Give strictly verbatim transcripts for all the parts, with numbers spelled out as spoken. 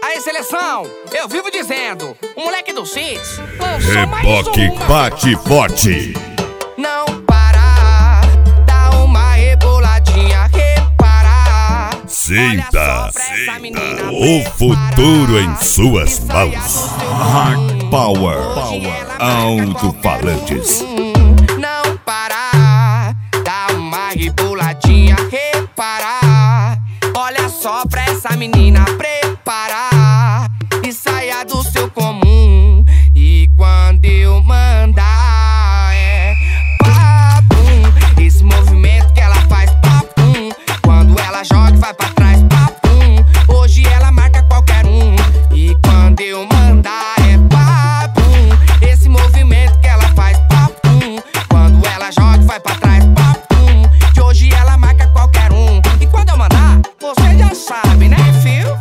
Aí, seleção, eu vivo dizendo, o moleque do Cits lançou mais Reboque uma. bate forte. Não para, dá uma reboladinha, reparar. Sinta, sinta o futuro em suas mãos. Hard Power, alto-falantes. Não parar, dá uma reboladinha, reparar. Olha só pra essa menina preparar e saia do seu comum. E quando eu mandar é papum, esse movimento que ela faz papum. Quando ela joga e vai pra trás papum, hoje ela marca qualquer um. E quando eu mandar é papum, esse movimento que ela faz papum. Quando ela joga e vai pra trás papum, que hoje ela marca qualquer um. E quando eu mandar, você já sabe, né, fio?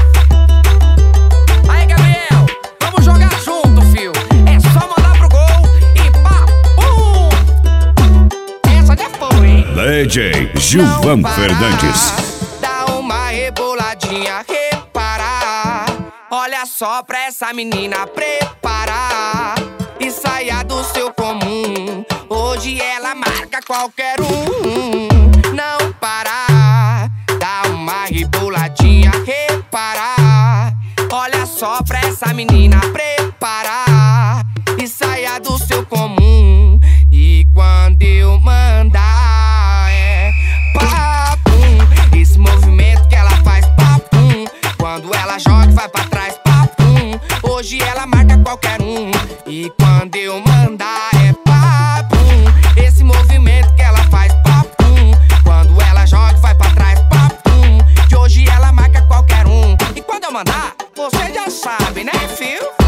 Aí, Gabriel, vamos jogar junto, fio. É só mandar pro gol e papum. Essa já foi, hein? D J Gilvan Fernandes. Dá uma reboladinha, reparar. Olha só pra essa menina preparar e saia do seu comum. Hoje ela marca qualquer um. Não parar, dá uma reboladinha, reparar. Olha só pra essa menina preparar e saia do seu comum. E quando eu mandar é papum, esse movimento que ela faz papum. Quando ela joga e vai pra trás papum, hoje ela marca qualquer um. E quando eu mandar é papum, esse movimento que ela faz papum. Quando ela joga e vai pra trás papum, que hoje ela marca qualquer um. E quando eu mandar, você já sabe, né, fio?